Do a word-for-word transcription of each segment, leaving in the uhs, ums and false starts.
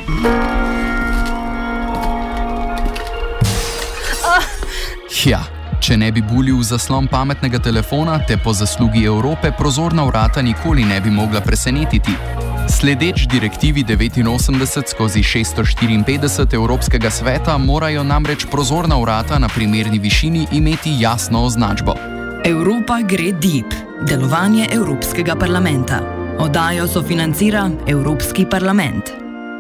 Ja, če ne bi bulil v zaslon pametnega telefona, te po zaslugi Evrope prozorna vrata nikoli ne bi mogla presenetiti. Sledeč direktivi devetinosemdeset skozi šeststo štiriinpetdeset Evropskega sveta morajo namreč prozorna vrata na primerni višini imeti jasno označbo. Evropa gre deep. Delovanje Evropskega parlamenta. Oddajo sofinancira Evropski parlament.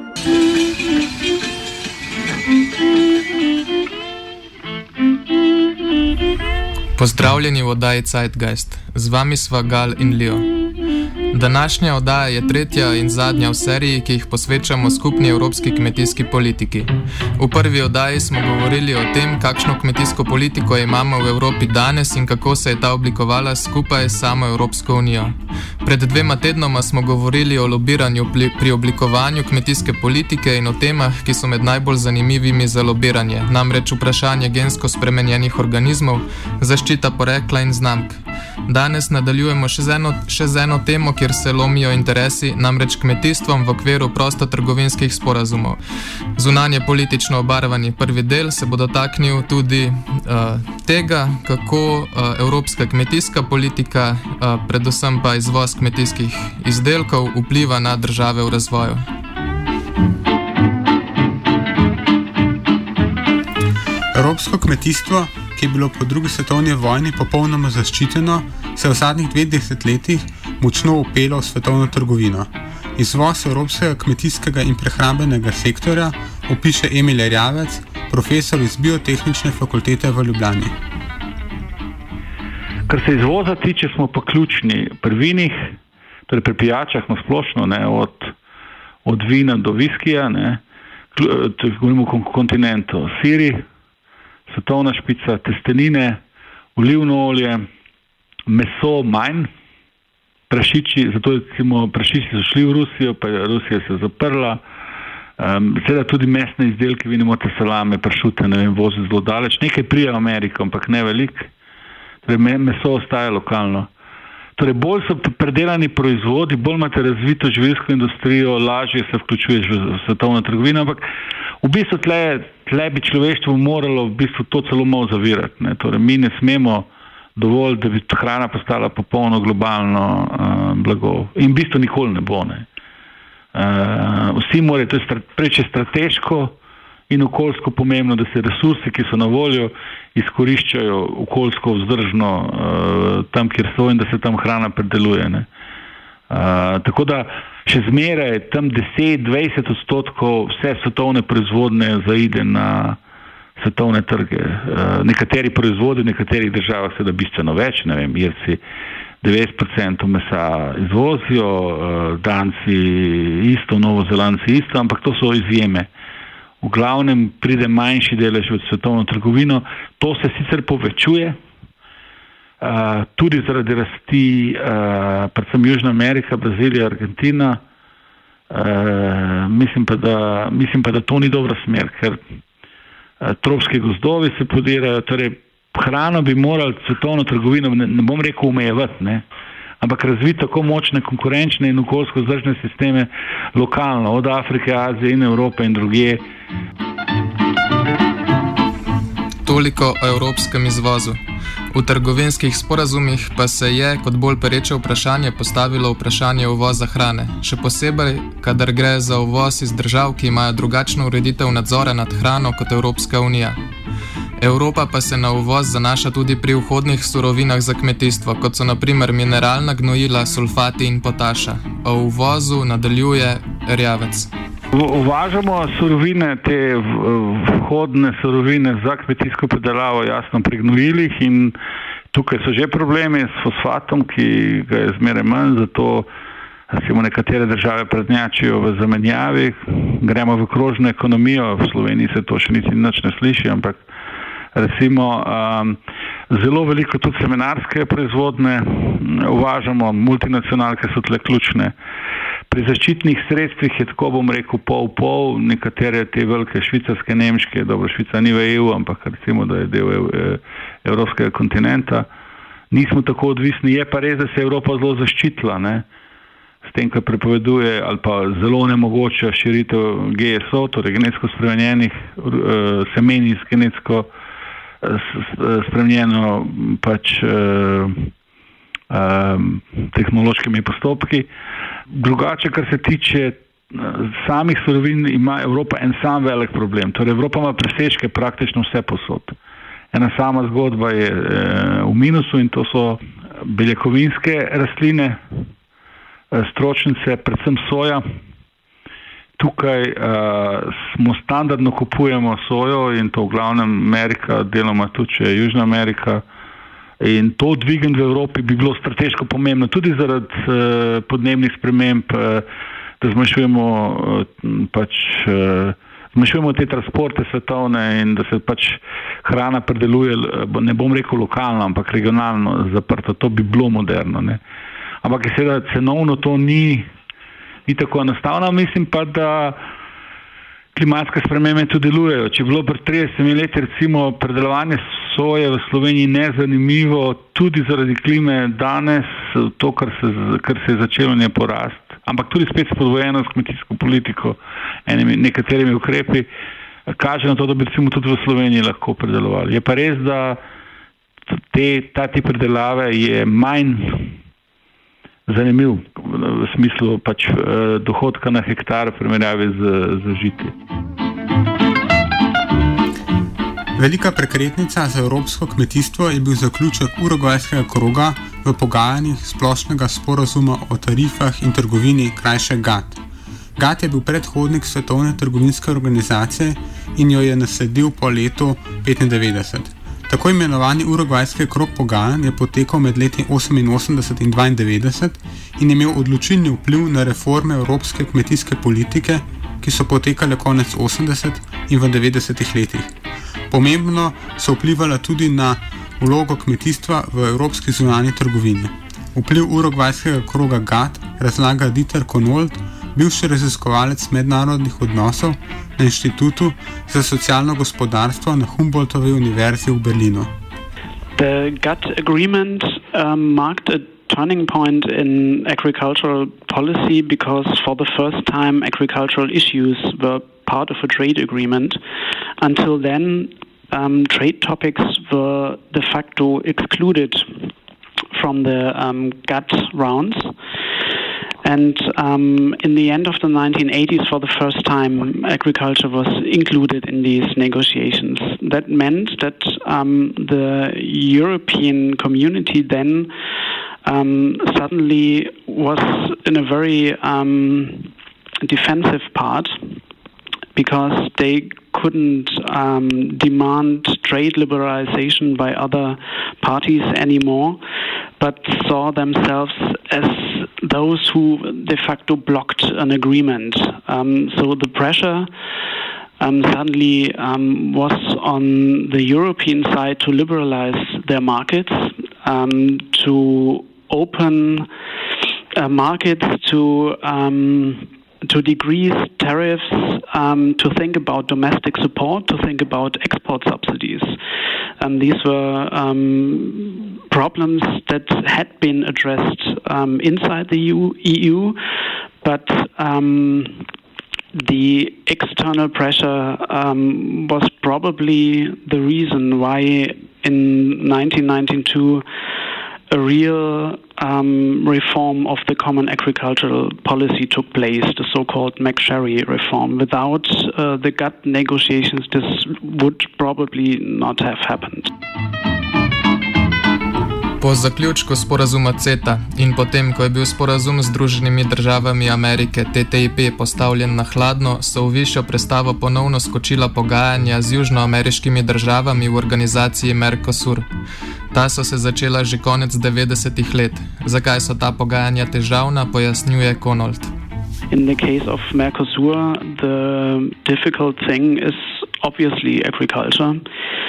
Pozdravljeni v oddaji Zeitgeist. Z vami sva Gal in Leo. Današnja oddaja je tretja in zadnja v seriji, ki jih posvečamo skupni evropski kmetijski politiki. V prvi oddaji smo govorili o tem, kakšno kmetijsko politiko imamo v Evropi danes in kako se je ta oblikovala skupaj s samo Evropsko unijo. Pred dvema tednoma smo govorili o lobiranju pri oblikovanju kmetijske politike in o temah, ki so med najbolj zanimivimi za lobiranje, namreč vprašanje gensko spremenjenih organizmov, zaščita porekla in znamk. Danes nadaljujemo še z eno, še z eno temo, kjer se lomijo interesi, namreč kmetijstvom v okviru prostotrgovinskih sporazumov. Zunanje politično obarvani prvi del se bo dotaknil tudi uh, tega, kako uh, evropska kmetijska politika, uh, predvsem pa izvoz kmetijskih izdelkov, vpliva na države v razvoju. Evropsko kmetijstvo, ki je bilo po drugi svetovni vojni popolnoma zaščiteno, se je v zadnjih dveh desetletjih močno upelo v svetovno trgovino. Izvoz evropskega kmetijskega in prehrambenega sektorja opiše Emil Erjavec, profesor iz Biotehnične fakultete v Ljubljani. Kar se izvoza tiče, smo pa ključni pri vinih, torej pri pijačah na splošno, ne, od, od vina do viskija, ne, govorimo o kontinentu, siri, svetovna špica, testenine, olivno olje, meso manj, prašiči, zato recimo prašiči so šli v Rusijo, pa Rusija se je zaprla, um, seveda tudi mesne izdelke, vi ne morete salame, pršute, ne vem, vozi zelo daleč, nekaj prija v Ameriko, ampak ne veliko, torej meso ostaja lokalno. Torej bolj so predelani proizvodi, bolj imate razvito živilsko industrijo, lažje se vključuješ v svetovno trgovino, ampak v bistvu tle, tle bi človeštvo moralo v bistvu to celo malo zavirati. Ne? Torej, mi ne smemo dovolj, da bi hrana postala popolno globalno uh, blago. In v bistvu nikoli ne bo. Ne? Uh, vsi morajo, to je preče strateško in okoljsko pomembno, da se resursi, ki so na voljo, izkoriščajo okoljsko vzdržno uh, tam, kjer so in da se tam hrana predeluje. Ne? Uh, tako da še zmeraj tam deset do dvajset odstotkov vse svetovne proizvodne zaide na svetovne trge. Uh, nekateri proizvodi v nekaterih državah se da bistveno več, ne vem, Irci devetdeset procentov mesa izvozijo, uh, Danci isto, Novozelandci isto, ampak to so izjeme. V glavnem pride manjši delež v svetovno trgovino, to se sicer povečuje, Uh, tudi zaradi rasti uh, predvsem Južna Amerika, Brazilija, Argentina. Uh, mislim, pa, da, mislim pa, da to ni dobra smer, ker uh, tropski gozdovi se podirajo, torej hrano bi morali svetovno trgovino, ne, ne bom rekel omejevati, ne, ampak razviti tako močne konkurenčne in okoljsko vzdržne sisteme lokalno, od Afrike, Azije in Evrope in drugje. Toliko o evropskem izvozu. V trgovinskih sporazumih pa se je kot bolj pereče vprašanje postavilo vprašanje uvoza hrane, še posebej, kadar gre za uvoz iz držav, ki imajo drugačno ureditev nadzora nad hrano kot Evropska unija. Evropa pa se na uvoz zanaša tudi pri vhodnih surovinah za kmetijstvo, kot so na primer mineralna gnojila, sulfati in potaša. O uvozu nadaljuje Erjavec. Uvažamo surovine, te vhodne surovine za kmetijsko predelavo, jasno pri gnojilih, in tukaj so že problemi s fosfatom, ki ga je zmeraj manj, zato recimo nekatere države prednjačijo v zamenjavi, gremo v krožno ekonomijo, v Sloveniji se to še niti nič ne sliši, ampak recimo um, zelo veliko tudi semenarske proizvodne uvažamo, multinacionalke so tle ključne. Pri zaščitnih sredstvih je tako, bom rekel, pol-pol, nekatere te velike švicarske, nemške, dobro, Švica ni v E U, ampak recimo, da je del evropskega kontinenta, nismo tako odvisni. Je pa res, da se je Evropa zelo zaščitila, ne, s tem, ko prepoveduje ali pa zelo nemogoče širitev G S O, torej genetsko spremenjenih uh, semen iz genetsko uh, spremenjeno pač uh, uh, tehnološkimi postopki. Drugače, kar se tiče samih surovin, ima Evropa en sam velik problem. Torej, Evropa ima presežke praktično vse posod. Ena sama zgodba je e, v minusu in to so beljakovinske rastline, e, stročnice, predvsem soja. Tukaj e, smo standardno kupujemo sojo in to v glavnem Amerika, deloma tudi če je Južna Amerika. In to dvigant v Evropi bi bilo strateško pomembno, tudi zaradi e, podnebnih sprememb, e, da zmanjšujemo pač zmanjšujemo te transporte svetovne in da se pač hrana predeluje, ne bom rekel lokalno, ampak regionalno zaprto. To bi bilo moderno, ne. Ampak je seveda cenovno to ni, ni tako enostavno. Mislim pa, da klimatske spremembe tudi delujejo. Če je bilo pred tridesetimi leti recimo predelovanje soje v Sloveniji nezanimivo, tudi zaradi klime, danes to, kar se, kar se je začelo, ne porast, ampak tudi spet spodvojeno s kmetijsko politiko, enimi, nekaterimi ukrepi, kaže na to, da bi recimo tudi v Sloveniji lahko predelovali. Je pa res, da te, ta tip predelave je manj zanimiv v smislu pač dohodka na hektar v primerjavi z, z žiti. Velika prekretnica za evropsko kmetijstvo je bil zaključek urugvajskega kroga v pogajanjih splošnega sporazuma o tarifah in trgovini, krajše G A T. G A T je bil predhodnik Svetovne trgovinske organizacije in jo je nasledil po letu petindevetdeset. Tako imenovani urugvajski krog pogajanj je potekal med leti oseminosemdeset in dvaindevetdeset in imel odločilni vpliv na reforme evropske kmetijske politike, ki so potekale konec osemdeset in v devetdesetih letih. Pomembno so vplivala tudi na vlogo kmetijstva v evropski zunanji trgovini. Vpliv urugvajskega kroga G A T razlaga Dieter Konold, bivši raziskovalec mednarodnih odnosov na Inštitutu za socialno gospodarstvo na Humboldtovi univerzi v Berlinu. The G A T agreement um, marked a turning point in agricultural policy because for the first time agricultural issues were part of a trade agreement. Until then, um, trade topics were de facto excluded from the um, G A T rounds. And um, in the end of the nineteen eighties, for the first time, agriculture was included in these negotiations. That meant that um, the European community then um, suddenly was in a very um, defensive part, because they couldn't um, demand trade liberalization by other parties anymore, but saw themselves as those who de facto blocked an agreement. Um, so the pressure um, suddenly um, was on the European side to liberalize their markets, um, to open uh, markets to um, to decrease tariffs, um, to think about domestic support, to think about export subsidies. Um, these were um, problems that had been addressed um, inside the E U, but um, the external pressure um, was probably the reason why in nineteen ninety-two a real um, reform of the common agricultural policy took place, the so-called McSherry reform. Without uh, the G A T negotiations, this would probably not have happened. Po zaključku sporazuma CETA in potem, ko je bil sporazum z Združenimi državami Amerike T T I P postavljen na hladno, so v višjo prestavo ponovno skočila pogajanja z južnoameriškimi državami v organizaciji Mercosur. Ta so se začela že konec devetdesetih let. Zakaj so ta pogajanja težavna, pojasnjuje Konold. In the case of Mercosur, the difficult thing is obviously agriculture.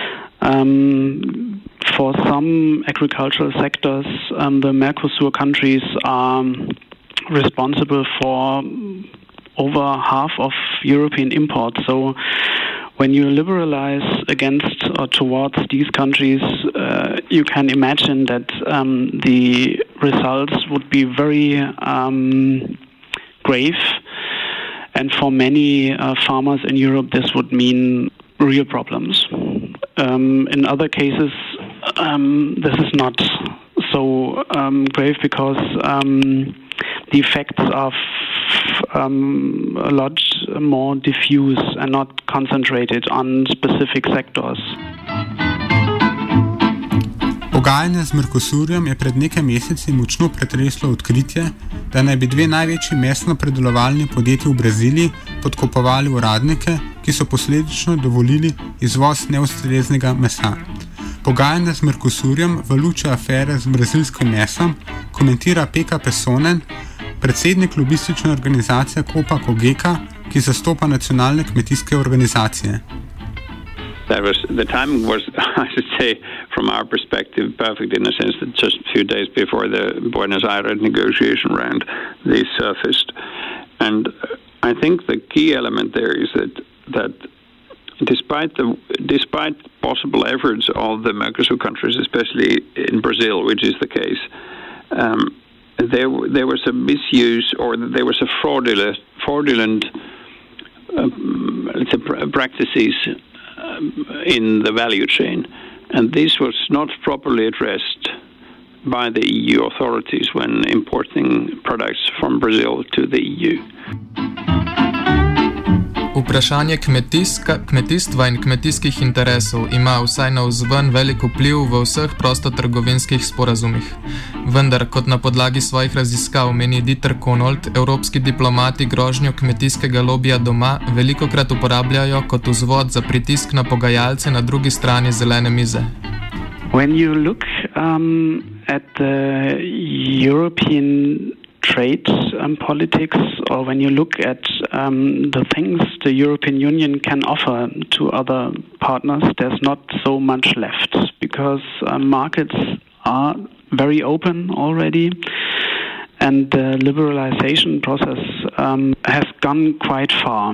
Um, for some agricultural sectors, um, the Mercosur countries are responsible for over half of European imports. So when you liberalize against or towards these countries, uh, you can imagine that um, the results would be very um, grave. And for many uh, farmers in Europe, this would mean real problems. Um, in other cases, um, this is not so um, grave because um, the effects are um, a lot more diffuse and not concentrated on specific sectors. Pogajanje z Mercosurjem je pred nekaj meseci močno pretreslo odkritje, da naj bi dve največji mesno-predelovalni podjetji v Braziliji podkupovali uradnike, ki so posledično dovolili izvoz neustreznega mesa. Pogajanje z Mercosurjem v luči afere z brazilskim mesom komentira Pekka Pessonen, predsednik lobistične organizacije Copa Cogeca, ki zastopa nacionalne kmetijske organizacije. That was, the timing was, I should say, from our perspective, perfect in the sense that just a few days before the Buenos Aires negotiation round, they surfaced. And I think the key element there is that that despite the despite possible efforts of the Mercosur countries, especially in Brazil, which is the case, um, there there was a misuse or there was a fraudulent fraudulent um, practices in the value chain, and this was not properly addressed by the E U authorities when importing products from Brazil to the E U. Vprašanje kmetijska, kmetijstva in kmetijskih interesov ima vsaj navzven velik vpliv v vseh prostotrgovinskih sporazumih. Vendar, kot na podlagi svojih raziskav meni Dieter Konold, evropski diplomati grožnjo kmetijskega lobija doma velikokrat uporabljajo kot vzvod za pritisk na pogajalce na drugi strani zelene mize. When you look um, at the European trade um, politics, or when you look at um, the things the European Union can offer to other partners, there's not so much left because uh, markets are very open already, and the liberalization process um, has gone quite far.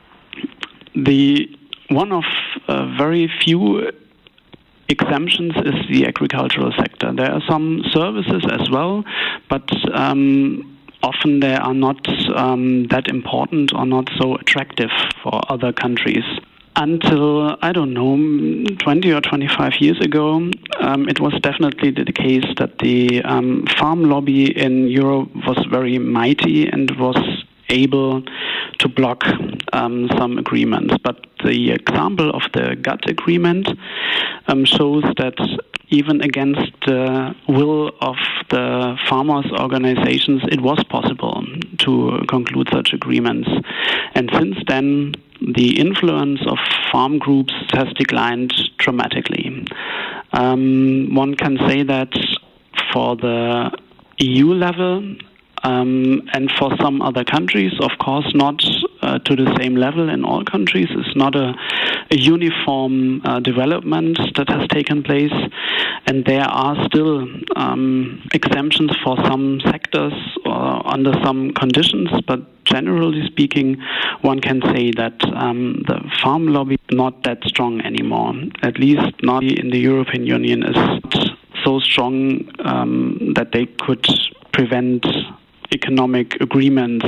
The one of uh, very few exemptions is the agricultural sector. There are some services as well, but um, often they are not um, that important or not so attractive for other countries. Until, I don't know, twenty or twenty-five years ago, um, it was definitely the case that the um, farm lobby in Europe was very mighty and was able to block um, some agreements. But the example of the G A T T agreement um, shows that even against the will of the farmers' organizations, it was possible to conclude such agreements. And since then, the influence of farm groups has declined dramatically. Um, one can say that for the E U level, Um, and for some other countries, of course, not uh, to the same level in all countries. It's not a, a uniform uh, development that has taken place, and there are still um, exemptions for some sectors or under some conditions, but generally speaking, one can say that um, the farm lobby is not that strong anymore. At least not in the European Union is not so strong um, that they could prevent economic agreements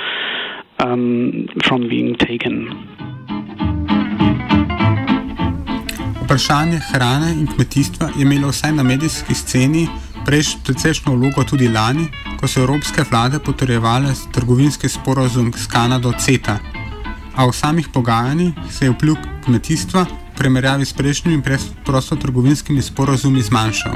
um, from being taken. Vprašanje hrane in kmetijstva je imelo vsaj na medijski sceni precejšnjo vlogo tudi lani, ko so evropske vlade potrjevale trgovinski sporazum s Kanado CETA. A v samih pogajanjih se je vpliv kmetijstva v primerjavi s prejšnjimi prostotrgovinskimi sporazumi zmanjšal.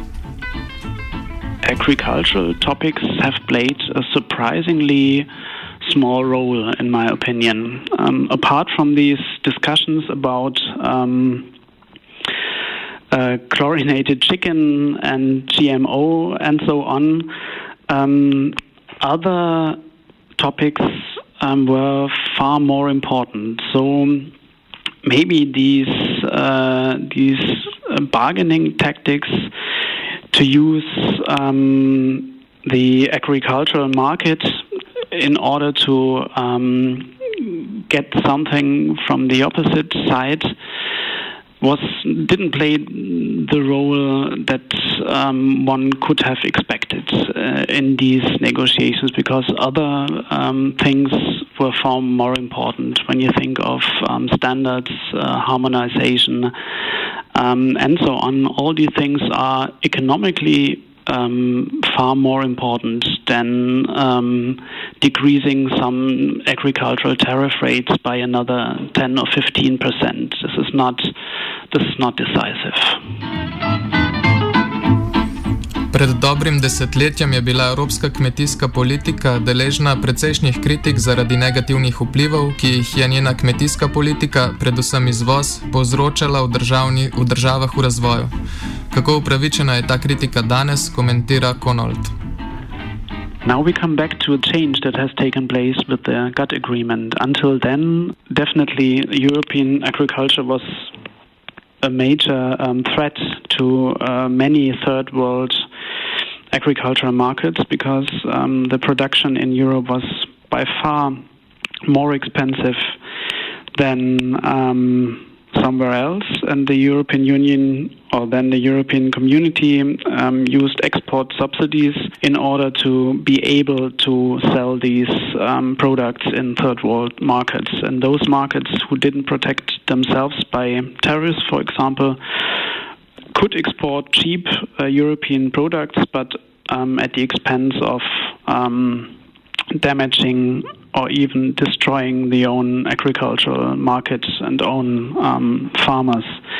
Agricultural topics have played a surprisingly small role, in my opinion. Um, apart from these discussions about um, uh, chlorinated chicken and G M O and so on, um, other topics um, were far more important. So maybe these uh, these uh, bargaining tactics to use um, the agricultural market in order to um, get something from the opposite side was didn't play the role that um, one could have expected uh, in these negotiations, because other um, things were far more important when you think of um, standards, uh, harmonization, um, and so on. All these things are economically Um, far more important than um, decreasing some agricultural tariff rates by another ten or fifteen percent. This is not, this is not decisive. Pred dobrim desetletjem je bila evropska kmetijska politika deležna precejšnjih kritik zaradi negativnih vplivov, ki jih je njena kmetijska politika, predvsem izvoz, povzročala v, državni, v državah v razvoju. Kako upravičena je ta kritika danes, komentira Konold. Now we come back to a change that has taken place with the GATT agreement. Until then, definitely European agriculture was a major um, threat to uh, many third world agricultural markets, because um, the production in Europe was by far more expensive than um, somewhere else, and the European Union or then the European community um, used export subsidies in order to be able to sell these um, products in third world markets. And those markets who didn't protect themselves by tariffs, for example, could export cheap uh, European products, but um, at the expense of um, damaging or even destroying the own agricultural markets and own um, farmers.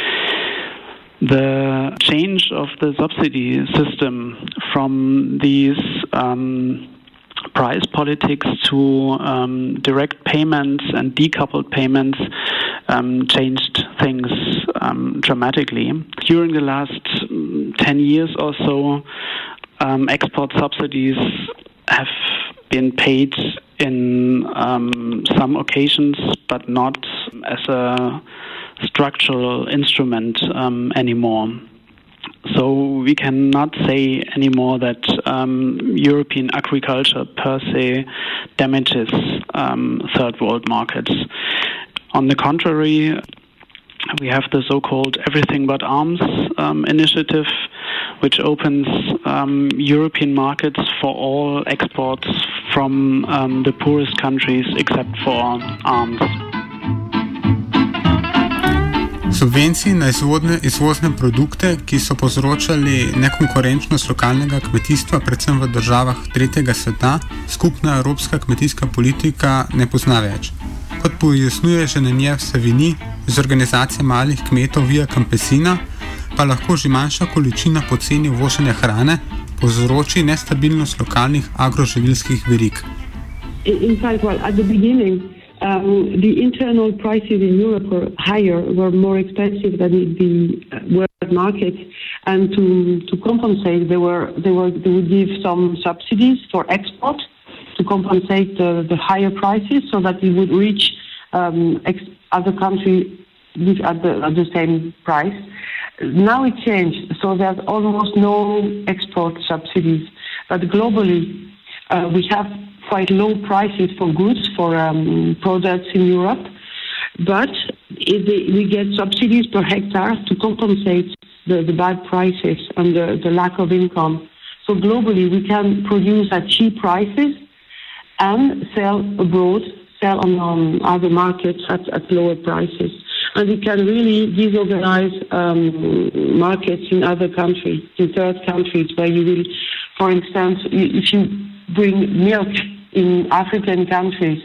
The change of the subsidy system from these um, price politics to um, direct payments and decoupled payments um, changed things um, dramatically. During the last ten years or so, um, export subsidies have been paid in um, some occasions, but not as a structural instrument um, anymore. So we cannot say anymore that um, European agriculture per se damages um, third world markets. On the contrary, we have the so-called Everything But Arms um, initiative, which opens um, European markets for all exports from um, the poorest countries except for arms. Subvenciji na izvodne, izvozne produkte, ki so povzročali nekonkurenčnost lokalnega kmetijstva, predvsem v državah tretjega sveta, skupna evropska kmetijska politika ne pozna več. Kot pojasnjuje Geneviève Savigny iz organizacije malih kmetov Via Campesina, pa lahko že manjša količina poceni uvožene hrane povzroči nestabilnost lokalnih agroživilskih verig. In fact, well, at the beginning, um, the internal prices in Europe were higher, were more expensive than in the world market, and to to compensate, they were they were they would give some subsidies for export to compensate the, the higher prices, so that it would reach um, ex- other countries at the at the same price. Now it changed, so there's almost no export subsidies. But globally, uh, we have quite low prices for goods, for um, products in Europe. But if they, we get subsidies per hectare to compensate the, the bad prices and the, the lack of income. So globally, we can produce at cheap prices and sell abroad, sell on, on other markets at, at lower prices. And we can really disorganize um, markets in other countries, in third countries, where you will, for instance, if you bring milk in African countries,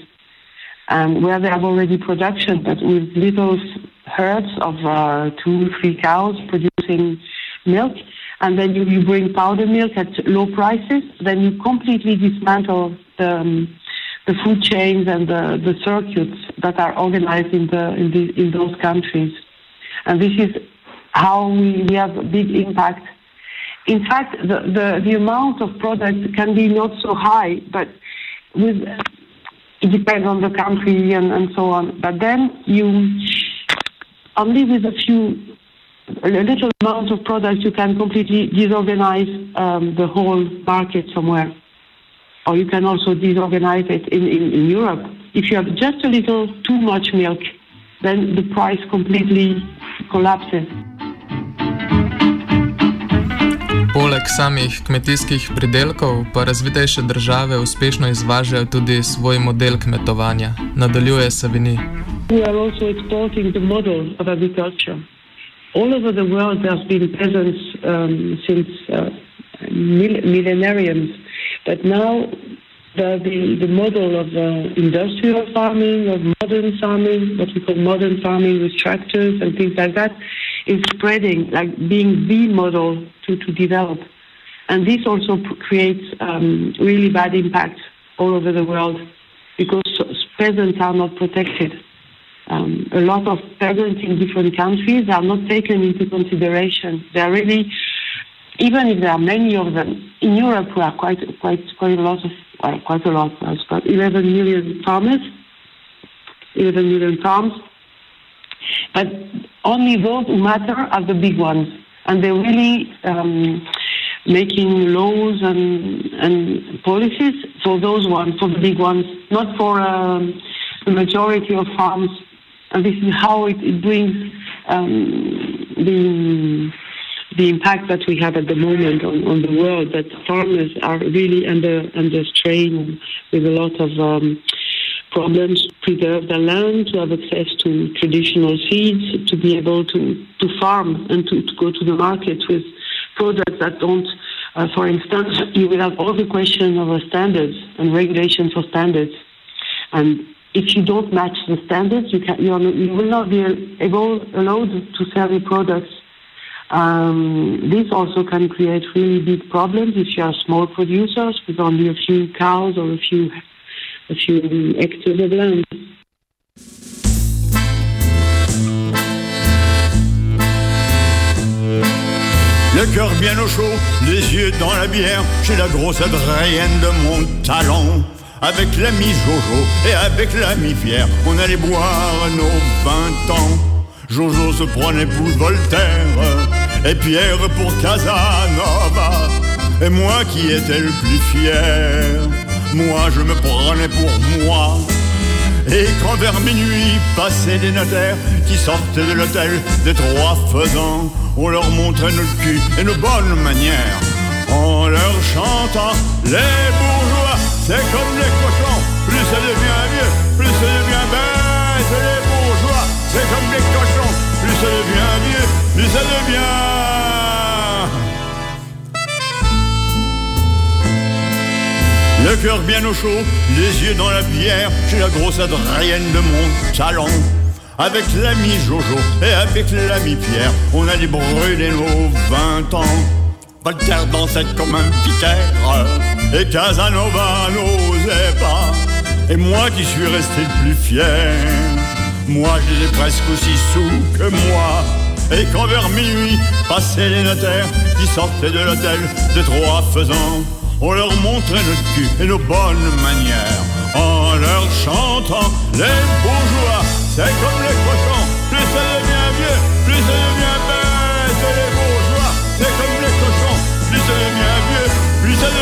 um, where they have already production, but with little herds of uh, two, three cows producing milk, and then you, you bring powder milk at low prices, then you completely dismantle the um, the food chains and the, the circuits that are organized in the in the in those countries, and this is how we, we have a big impact. In fact, the, the, the amount of product can be not so high, but with it depends on the country and, and so on. But then you only with a few a little amount of product you can completely disorganize um, the whole market somewhere. Or you can also disorganize it in, in, in Europe. If you have just a little too much milk, then the price completely collapses. Poleg samih kmetijskih pridelkov pa razvitejše države uspešno izvažajo tudi svoj model kmetovanja. Nadaljuje Savini. We are also exporting the model of agriculture. All over the world there have been peasants um, since uh, mill- millenariums, but now the, the, the model of uh, industrial farming, of modern farming, what we call modern farming with tractors and things like that, is spreading, like being the model to, to develop. And this also p- creates um, really bad impacts all over the world because peasants are not protected. Um, a lot of peasants in different countries are not taken into consideration. They are really, even if there are many of them, in Europe we are quite quite quite a lot of, well, quite a lot, it's about eleven million farmers, eleven million farms, but only those who matter are the big ones, and they're really um, making laws and and policies for those ones, for the big ones, not for um, the majority of farms. And this is how it, it brings um, the the impact that we have at the moment on, on the world, that farmers are really under under strain with a lot of um, problems to preserve their land, to have access to traditional seeds, to be able to, to farm and to, to go to the market with products that don't, uh, for instance, you will have all the question of standards and regulations for standards. And if you don't match the standards, you can you, are, you will not be able allowed to sell your products. Um, this also can create really big problems if you are small producers with only a few cows or a few a few hectares of land. Le cœur bien au chaud, les yeux dans la bière, chez la grosse Adrienne de mon talent. Avec l'ami Jojo et avec l'ami Pierre, on allait boire nos vingt ans. Jojo se prenait pour Voltaire, et Pierre pour Casanova. Et moi qui étais le plus fier, moi je me prenais pour moi. Et quand vers minuit passaient les notaires qui sortaient de l'hôtel des Trois Faisans, on leur montrait notre cul et nos bonnes manières, en leur chantant les bourgeois, c'est comme les cochons, plus ça devient vieux, plus ça devient bête. Les bourgeois, c'est comme les cochons, plus ça devient vieux, plus ça devient... Le cœur bien au chaud, les yeux dans la bière, chez la grosse Adrienne de mon talent. Avec l'ami Jojo et avec l'ami Pierre, on allait brûler nos vingt ans. Voltaire dansait comme un vicaire, et Casanova n'osait pas. Et moi qui suis resté le plus fier, moi j'étais presque aussi sous que moi. Et quand vers minuit passaient les notaires qui sortaient de l'hôtel des Trois Faisans, on leur montrait notre cul et nos bonnes manières, en leur chantant les bourgeois, c'est comme les cochons, plus ça devient vieux, plus ça devient bête. Et les bourgeois, c'est comme les cochons, plus ça devient vieux, plus ça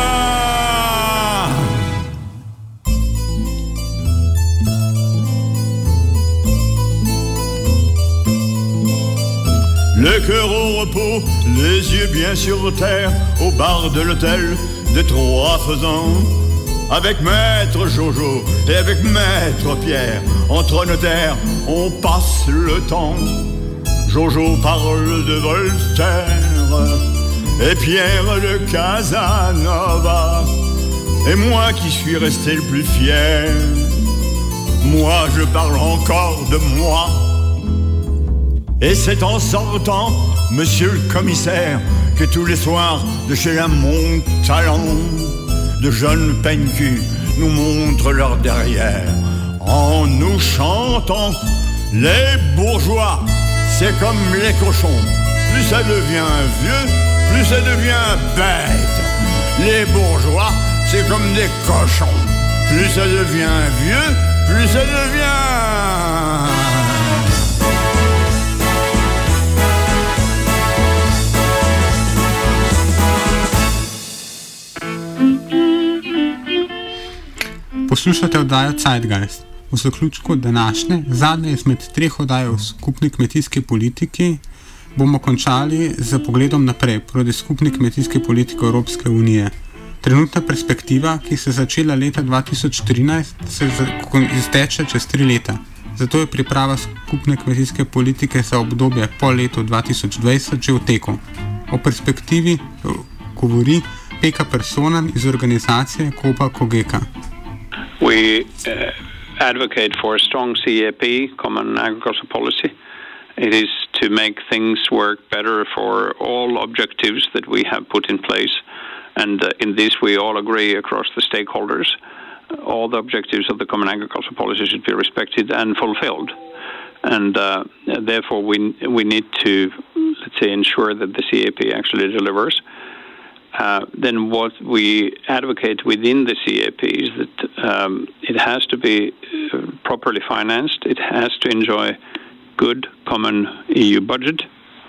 devient... Le cœur au repos, les yeux bien sur terre, au bar de l'hôtel des Trois Faisans. Avec maître Jojo et avec maître Pierre, entre notaires, on passe le temps. Jojo parle de Voltaire et Pierre de Casanova. Et moi qui suis resté le plus fier, moi je parle encore de moi. Et c'est en sortant, monsieur le commissaire, que tous les soirs de chez la Montalent, de jeunes penculs nous montrent leur derrière, en nous chantant les bourgeois, c'est comme les cochons, plus ça devient vieux, plus ça devient bête. Les bourgeois, c'est comme des cochons, plus ça devient vieux, plus ça devient... Poslušate oddajo Zeitgeist. V zaključku današnje, zadnje izmed treh oddaj o skupni kmetijski politiki, bomo končali z pogledom naprej proti skupni kmetijski politiki Evropske unije. Trenutna perspektiva, ki se je začela leta dva tisoč trinajst, se izteče čez tri leta. Zato je priprava skupne kmetijske politike za obdobje po letu dva tisoč dvajset že v teku. O perspektivi govori Peka Personan iz organizacije Copa Cogeca. We uh, advocate for a strong C A P, Common Agricultural Policy. It is to make things work better for all objectives that we have put in place. And uh, in this we all agree across the stakeholders. All the objectives of the Common Agricultural Policy should be respected and fulfilled. And uh, therefore we we need to, let's say, ensure that the C A P actually delivers. Uh, then what we advocate within the C A P is that um, it has to be uh, properly financed. It has to enjoy good common E U budget.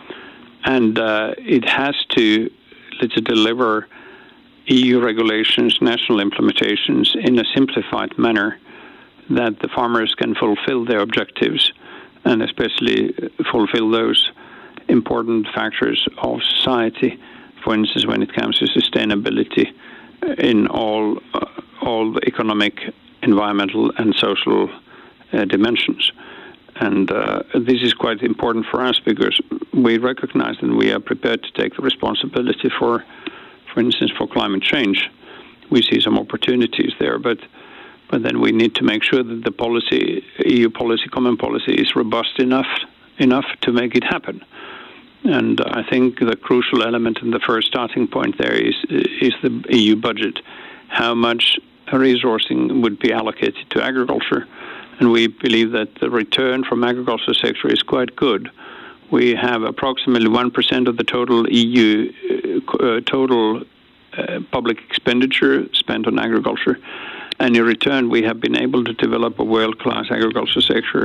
And uh, it has to, let's say, deliver E U regulations, national implementations in a simplified manner that the farmers can fulfill their objectives and especially fulfill those important factors of society, for instance, when it comes to sustainability in all uh, all the economic, environmental and social uh, dimensions. And uh, this is quite important for us because we recognize that we are prepared to take the responsibility for For instance, for climate change. We see some opportunities there, but but then we need to make sure that the policy, E U policy, common policy, is robust enough enough to make it happen. And I think the crucial element and the first starting point there is is the E U budget. How much resourcing would be allocated to agriculture? And we believe that the return from agriculture sector is quite good. We have approximately one percent of the total E U uh, total uh, public expenditure spent on agriculture. And in return, we have been able to develop a world-class agriculture sector.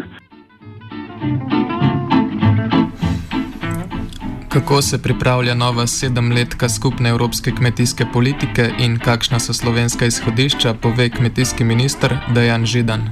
Kako se pripravlja nova sedemletka skupne evropske kmetijske politike in kakšna so slovenska izhodišča, pove kmetijski minister Dejan Židan.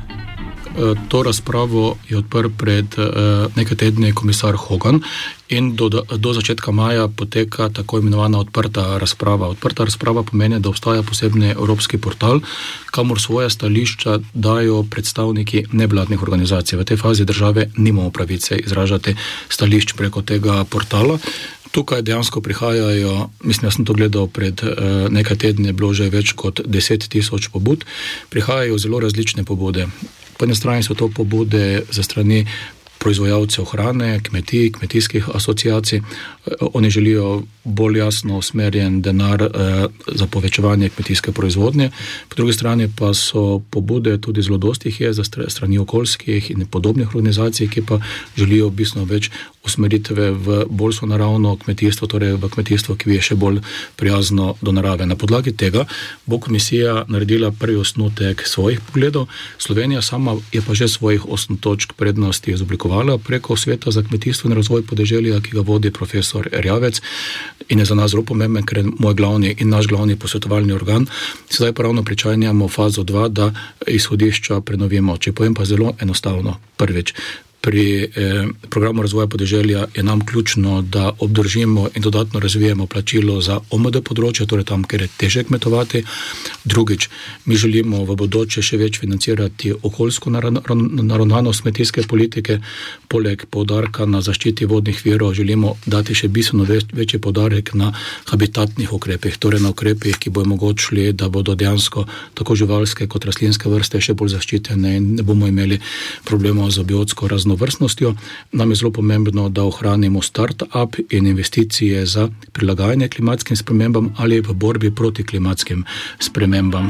To razpravo je odprl pred nekaj tedni komisar Hogan in do, do začetka maja poteka tako imenovana odprta razprava. Odprta razprava pomeni, da obstaja posebni evropski portal, kamor svoje stališča dajo predstavniki nevladnih organizacij. V tej fazi države nimamo pravice izražati stališč preko tega portala. Tukaj dejansko prihajajo, mislim, jaz sem to gledal pred eh, nekaj tedni, je bilo že več kot deset tisoč pobud, prihajajo zelo različne pobude. Po eni strani so to pobude za strani proizvajalcev hrane, kmetij, kmetijskih asociacij. Oni želijo bolj jasno usmerjen denar eh, za povečevanje kmetijske proizvodnje. Po drugi strani pa so pobude tudi zelo dosti jih je za strani okoljskih in podobnih organizacij, ki pa želijo bistveno več usmeritve v bolj sonaravno kmetijstvo, torej v kmetijstvo, ki je še bolj prijazno do narave. Na podlagi tega bo komisija naredila prvi osnutek svojih pogledov. Slovenija sama je pa že svojih osem točk prednosti izoblikovala preko Sveta za kmetijstvo in razvoj podeželja, ki ga vodi profesor Erjavec in je za nas zelo pomemben, ker je moj glavni in naš glavni posvetovalni organ. Sedaj pa ravno pričajnjamo fazo dva, da izhodišča prenovimo. Če povem pa zelo enostavno, prvič, pri eh, programu razvoja podeželja je nam ključno, da obdržimo in dodatno razvijemo plačilo za O M D področje, torej tam, kjer je teže kmetovati. Drugič, mi želimo v bodoče še več financirati okoljsko naravnanost kmetijske politike. Poleg poudarka na zaščiti vodnih virov želimo dati še bistveno več, večji poudarek na habitatnih ukrepih, torej na ukrepih, ki bo omogočili, da bodo dejansko tako živalske kot rastlinske vrste še bolj zaščitene in ne bomo imeli problemov z biotsko raznovrstnostjo. Nam je zelo pomembno, da ohranimo start-up in investicije za prilagajanje klimatskim spremembam ali v borbi proti klimatskim spremembam.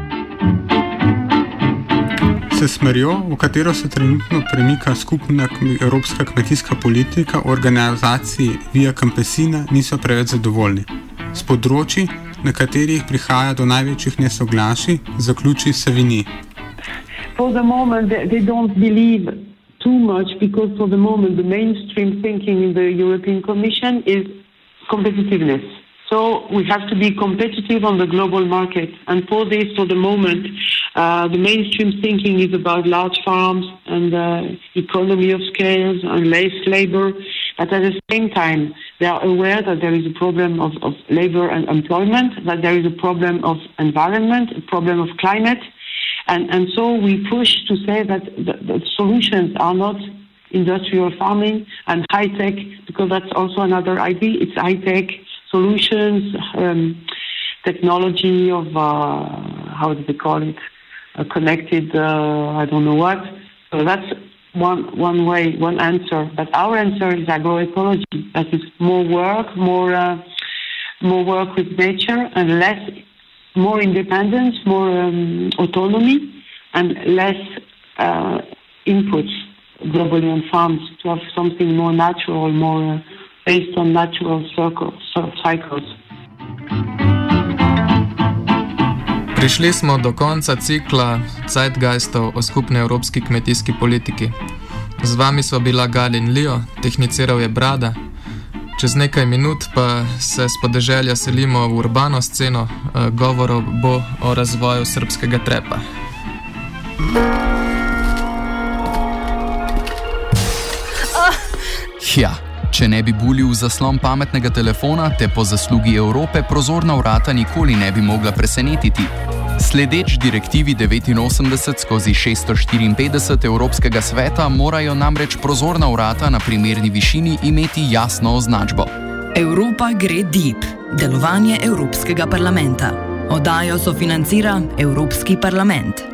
Se smerjo, v katero se trenutno premika skupna evropska kmetijska politika, organizaciji Via Campesina niso preveč zadovoljni. S področji, na katerih prihaja do največjih nesoglašij, zaključi Savini. For the moment they don't believe too much because for the moment the mainstream thinking in the European Commission is competitiveness. So So we have to be competitive on the global market. And for this, for the moment, uh, the mainstream thinking is about large farms and uh, economy of scales and less labor. But at the same time, they are aware that there is a problem of, of labor and employment, that there is a problem of environment, a problem of climate. And, and so we push to say that the, the solutions are not industrial farming and high-tech, because that's also another idea. It's high-tech solutions, um, technology of, uh, how do they call it, uh, connected, uh, I don't know what. So that's one one way, one answer. But our answer is agroecology. That is more work, more uh, more work with nature, and less, more independence, more um, autonomy, and less uh, inputs globally on farms, to have something more natural, more uh, based on natural circles, cycles. Prišli smo do konca cikla Zeitgeistov o skupni evropski kmetijski politiki. Z vami sva bila Gal in Leo, tehniciral je Brada. Čez nekaj minut pa se s podeželja selimo v urbano sceno, govorov bo o razvoju srbskega trepa. Ja, če ne bi bulil v zaslon pametnega telefona, te po zaslugi Evrope prozorna vrata nikoli ne bi mogla presenetiti. Sledeč direktivi devetinosemdeset skozi šeststo štiriinpetdeset Evropskega sveta morajo namreč prozorna vrata na primerni višini imeti jasno označbo. Evropa gre deep. Delovanje Evropskega parlamenta. Oddajo sofinancira Evropski parlament.